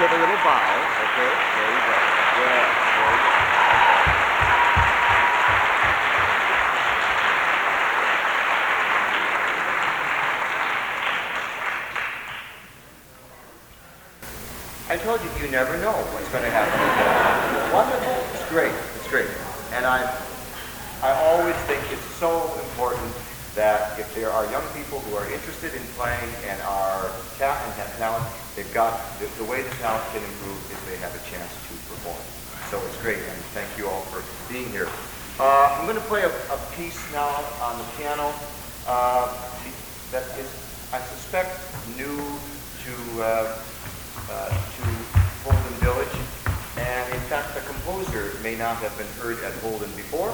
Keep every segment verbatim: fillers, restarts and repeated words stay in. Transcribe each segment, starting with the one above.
take a little bow. Okay, there you go. Yeah, there you go. I told you, you never know what's going to happen. Wonderful. It's great. It's great. And I, I always think it's so important that if there are young people who are interested in playing and are ta- and have talent, they've got the, the way the talent can improve is they have a chance to perform. So it's great, and thank you all for being here. Uh, I'm going to play a, a piece now on the piano uh, that is, I suspect, new to. Uh, Uh, to Holden Village, and in fact the composer may not have been heard at Holden before.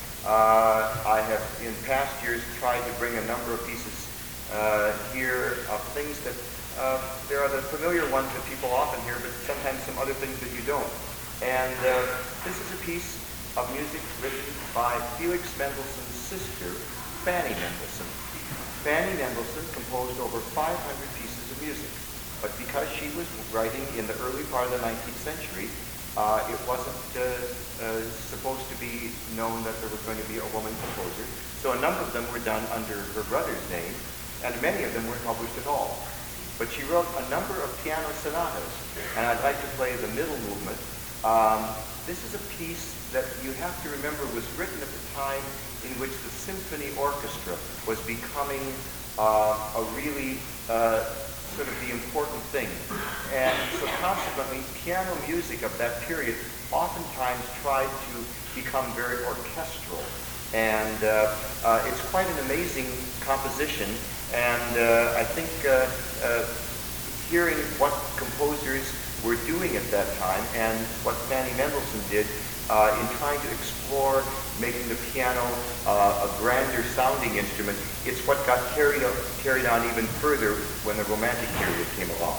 Uh, I have in past years tried to bring a number of pieces uh, here of things that uh, there are the familiar ones that people often hear, but sometimes some other things that you don't. And uh, this is a piece of music written by Felix Mendelssohn's sister, Fanny Mendelssohn. Fanny Mendelssohn composed over five hundred pieces of music. But because she was writing in the early part of the nineteenth century, uh, it wasn't uh, uh, supposed to be known that there was going to be a woman composer. So a number of them were done under her brother's name, and many of them weren't published at all. But she wrote a number of piano sonatas, and I'd like to play the middle movement. Um, this is a piece that you have to remember was written at the time in which the symphony orchestra was becoming uh, a really uh, sort of the important thing. And so consequently, piano music of that period oftentimes tried to become very orchestral. And uh, uh, it's quite an amazing composition. And uh, I think uh, uh, hearing what composers were doing at that time and what Fanny Mendelssohn did uh, in trying to explore making the piano uh, a grander sounding instrument, it's what got carried, up, carried on even further when the Romantic period came along.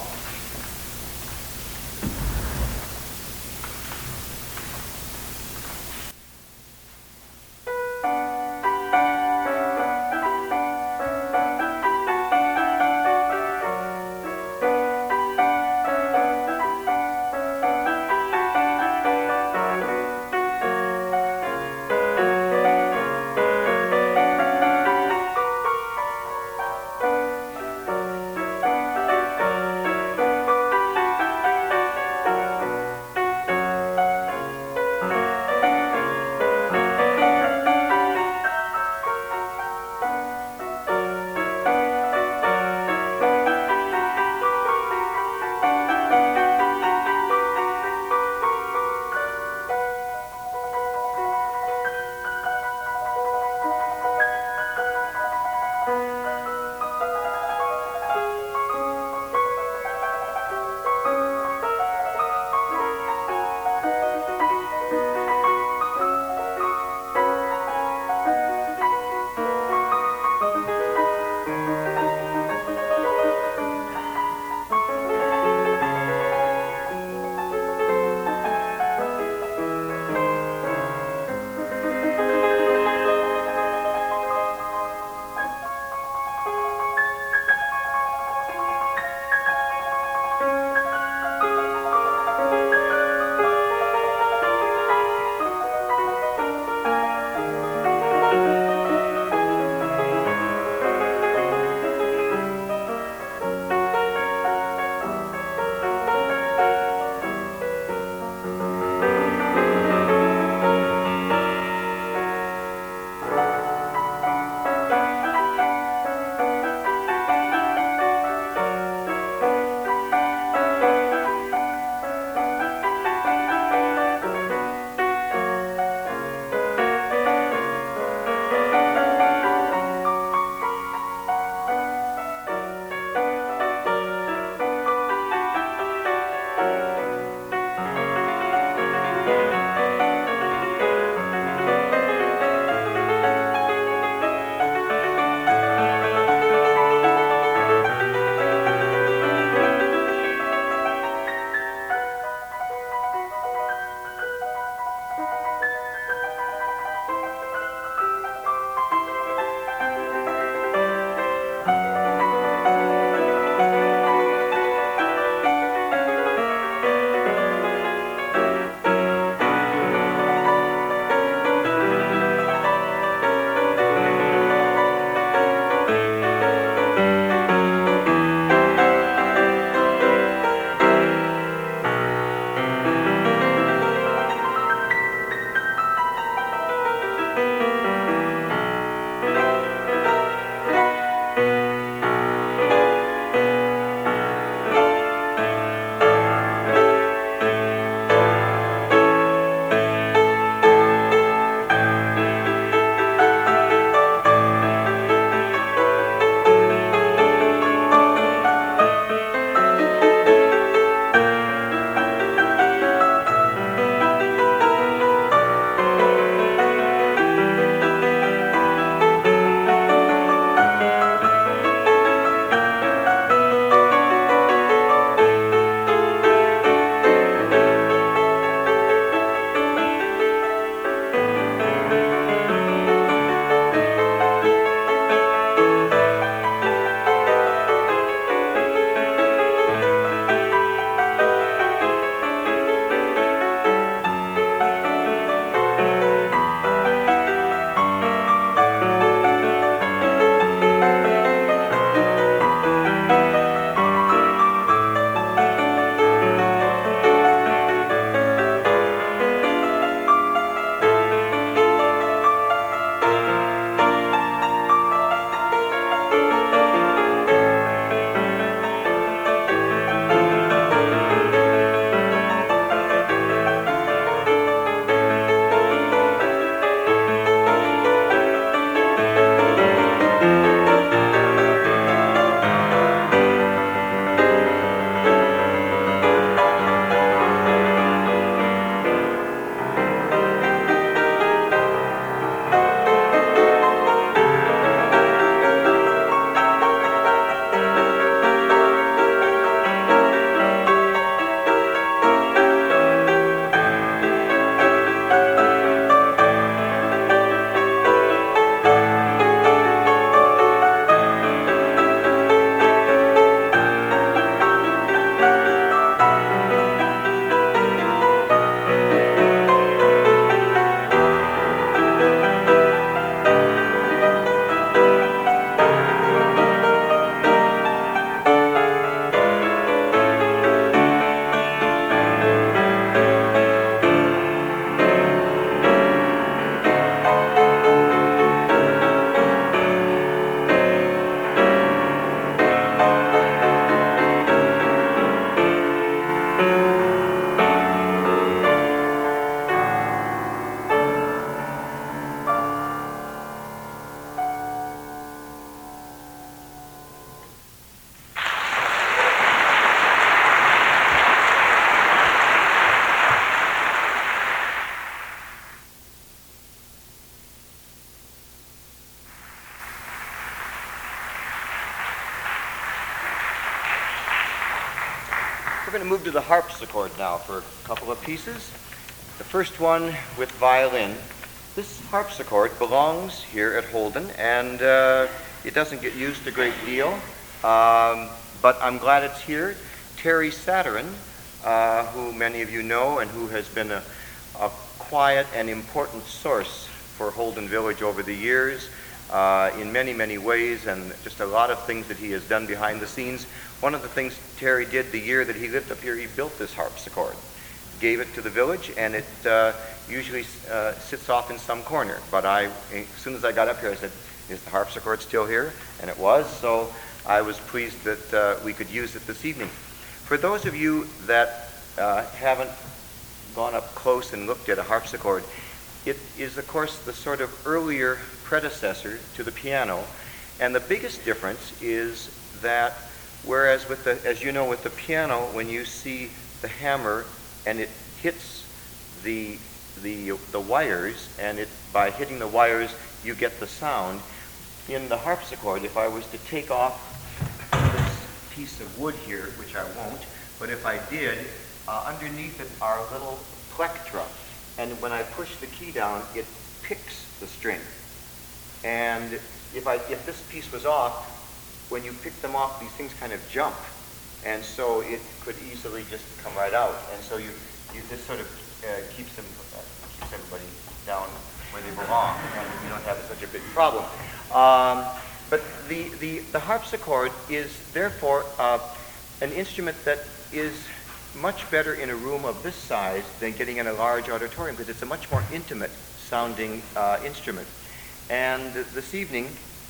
going to move to the harpsichord now for a couple of pieces. The first one with violin. This harpsichord belongs here at Holden, and uh, it doesn't get used a great deal, um, but I'm glad it's here. Terry Satarin, uh, who many of you know and who has been a, a quiet and important source for Holden Village over the years, uh, in many, many ways, and just a lot of things that he has done behind the scenes. One of the things Terry did the year that he lived up here, he built this harpsichord, gave it to the village, and it uh, usually uh, sits off in some corner. But I, as soon as I got up here, I said, is the harpsichord still here? And it was, so I was pleased that uh, we could use it this evening. For those of you that uh, haven't gone up close and looked at a harpsichord, it is, of course, the sort of earlier predecessor to the piano. And the biggest difference is that whereas with the, as you know, with the piano, when you see the hammer and it hits the, the, the wires, and it, by hitting the wires, you get the sound. In the harpsichord, if I was to take off this piece of wood here, which I won't, but if I did, uh, underneath it are little plectra. And when I push the key down, it picks the string. And if, I, if this piece was off, when you pick them off, these things kind of jump. And so it could easily just come right out. And so you, you this sort of uh, keeps them, uh, keeps everybody down where they belong, and you don't have such a big problem. Um, but the, the, the harpsichord is therefore uh, an instrument that is much better in a room of this size than getting in a large auditorium, because it's a much more intimate sounding uh, instrument. And this evening,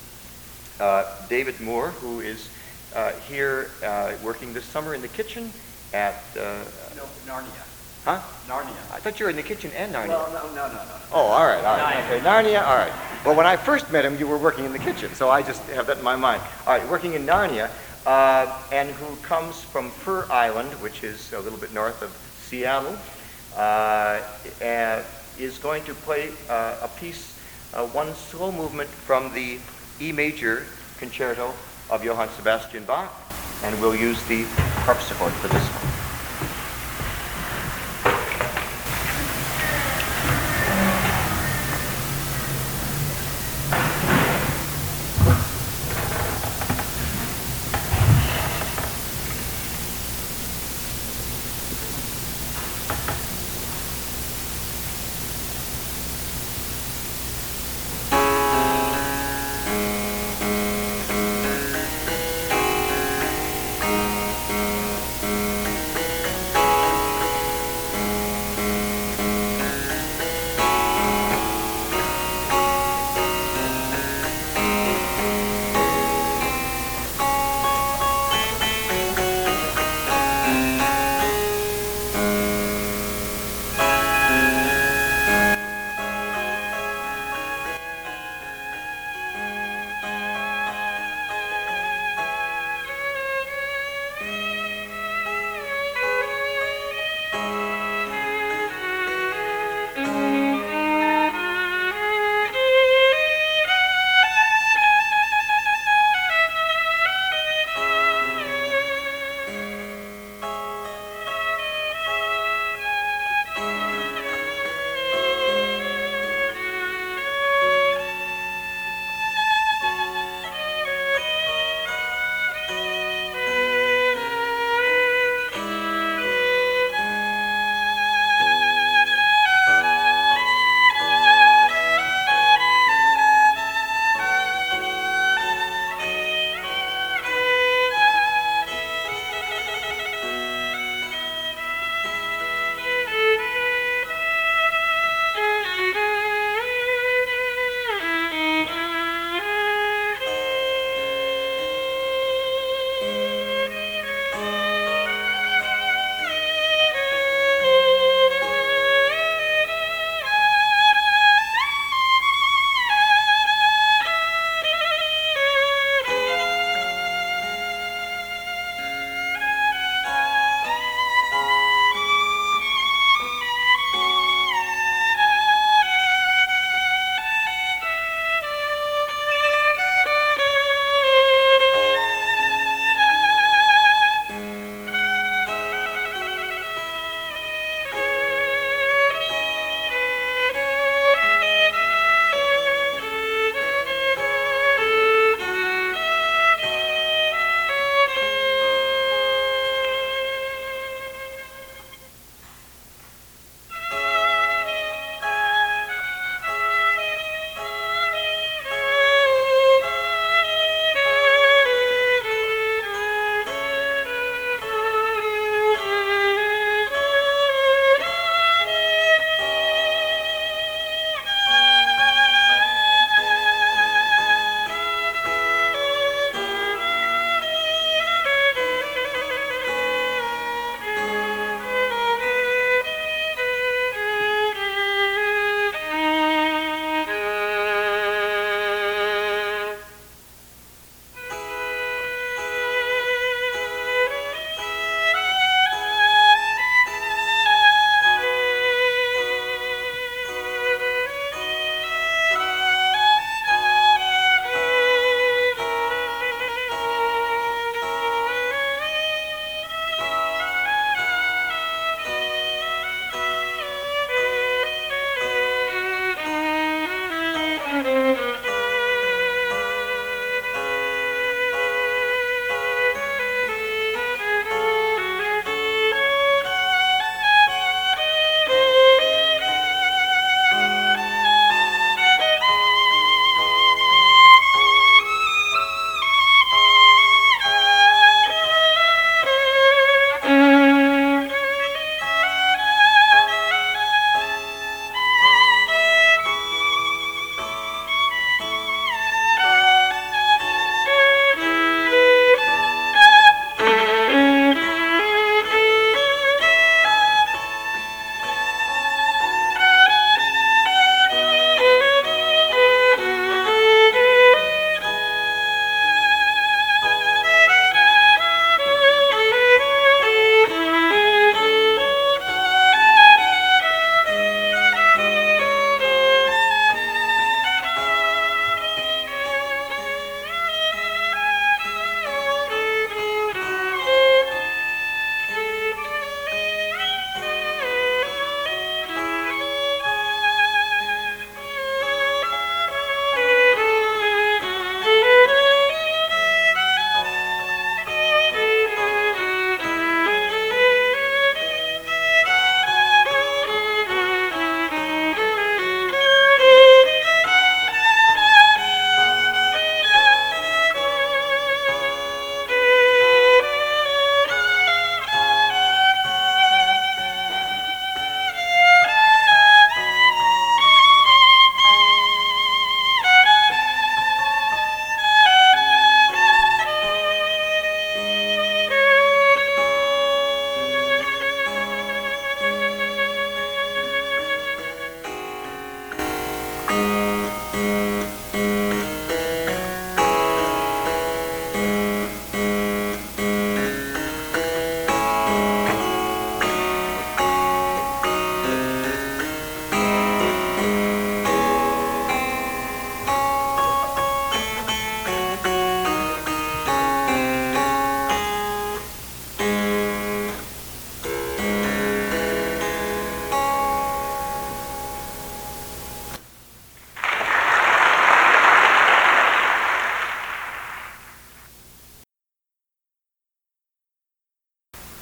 uh, David Moore, who is uh, here uh, working this summer in the kitchen at... Uh, no, Narnia. Huh? Narnia. I thought you were in the kitchen and Narnia. Well, no, no, no, no. Oh, all right, all right. Narnia. Okay, Narnia, all right. Well, when I first met him, you were working in the kitchen, so I just have that in my mind. All right, working in Narnia. Uh, and who comes from Fur Island, which is a little bit north of Seattle, uh, and is going to play uh, a piece, uh, one slow movement from the E major concerto of Johann Sebastian Bach, and we'll use the harpsichord for this one.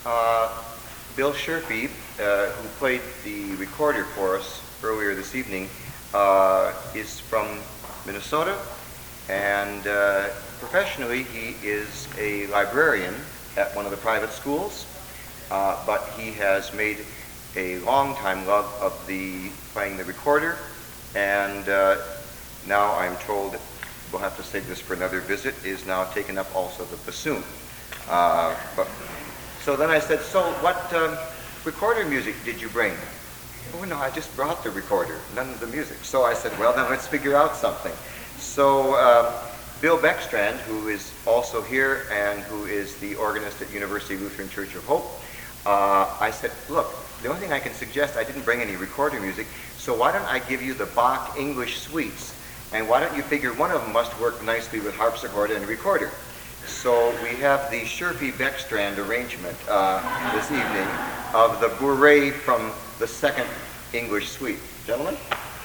Uh, Bill Sherpy, uh, who played the recorder for us earlier this evening, uh, is from Minnesota, and uh, professionally he is a librarian at one of the private schools, uh, but he has made a long-time love of the playing the recorder, and uh, now I'm told, we'll have to save this for another visit, is now taken up also the bassoon. Uh, but, so then I said, so what um, recorder music did you bring? Oh no, I just brought the recorder, none of the music. So I said, well then let's figure out something. So uh, Bill Beckstrand, who is also here and who is the organist at University Lutheran Church of Hope, uh, I said, look, the only thing I can suggest, I didn't bring any recorder music, so why don't I give you the Bach English suites, and why don't you figure one of them must work nicely with harpsichord and recorder. So we have the Sherpy Beckstrand arrangement uh, this evening of the Bourrée from the second English suite. Gentlemen?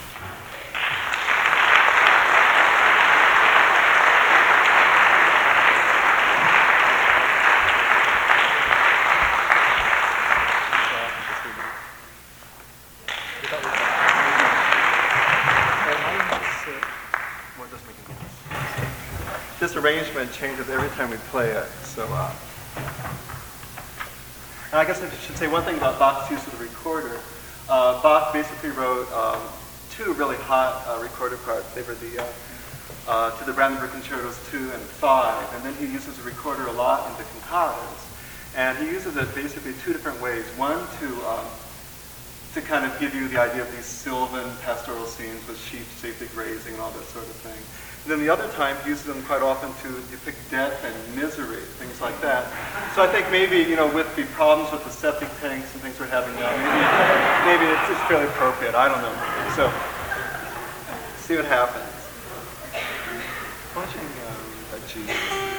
This arrangement changes every time we play it. So, uh, and I guess I should say one thing about Bach's use of the recorder. Uh, Bach basically wrote um, two really hot uh, recorder parts. They were the uh, uh, to the Brandenburg Concertos two and five, and then he uses the recorder a lot in the cantatas. And he uses it basically two different ways. One to um, to kind of give you the idea of these sylvan pastoral scenes with sheep safely grazing and all that sort of thing. And then the other time, he uses them quite often to depict death and misery, things like that. So I think maybe, you know, with the problems with the septic tanks and things we're having now, maybe, maybe it's, it's fairly appropriate. I don't know. So, see what happens. Watching uh, a G.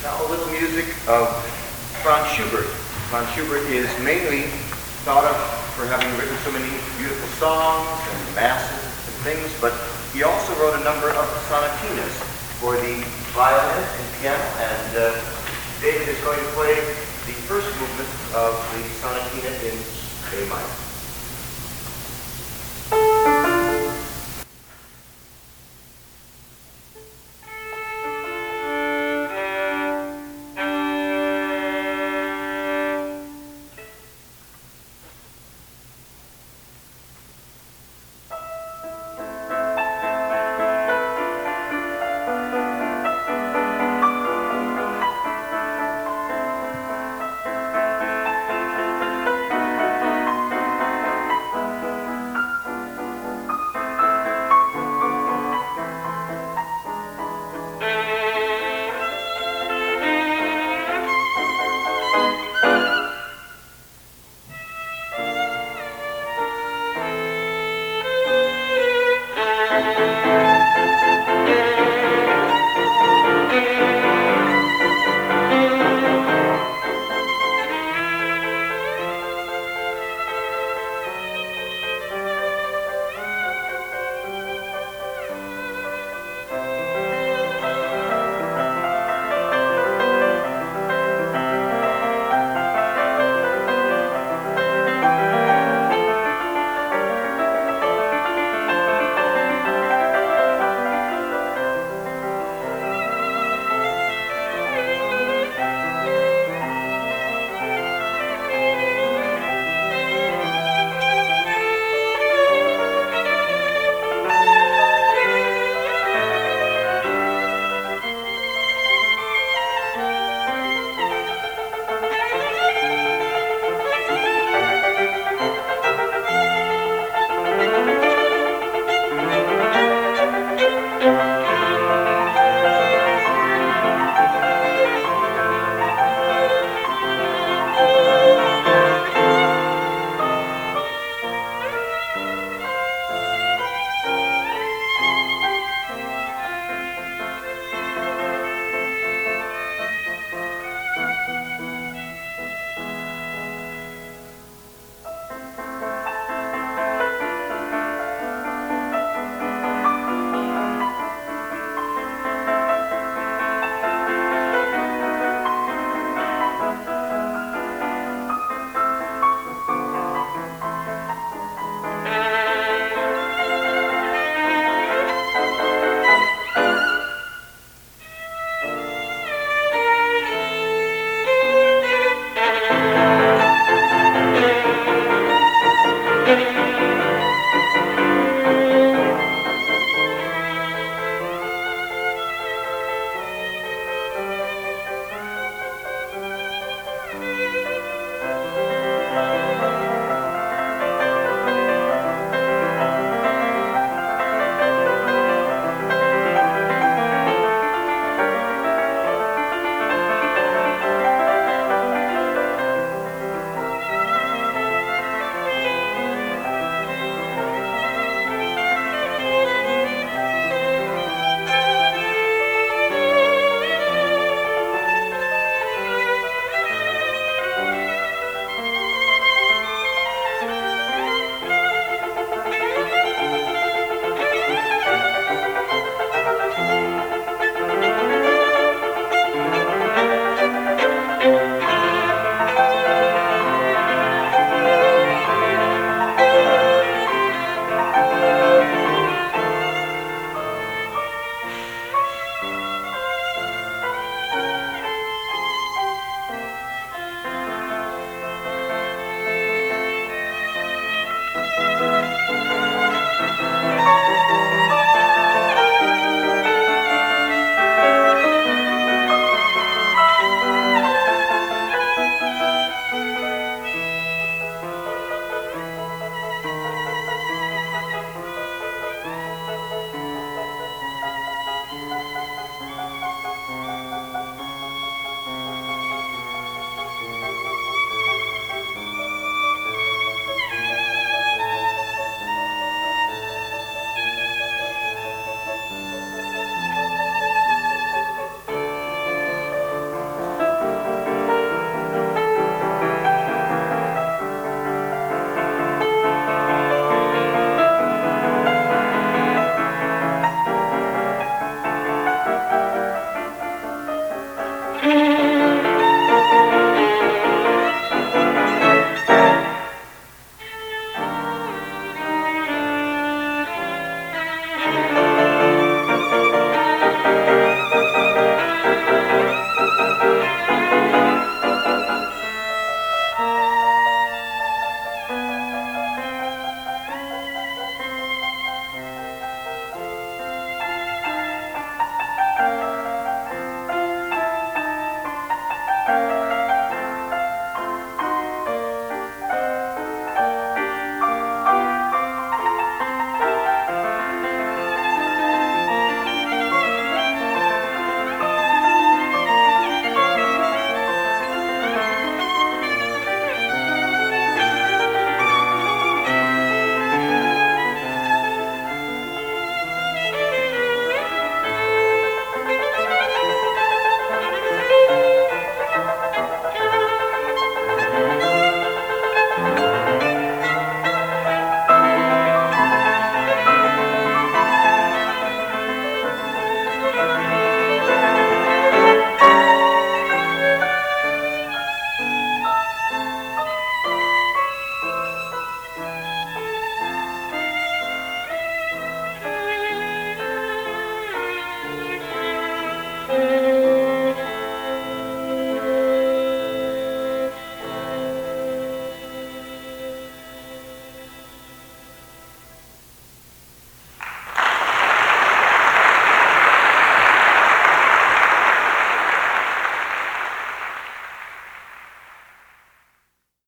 Now a little music of Franz Schubert. Franz Schubert is mainly thought of for having written so many beautiful songs and masses and things, but he also wrote a number of sonatinas for the violin and piano, and uh, David is going to play the first movement of the sonatina in A minor.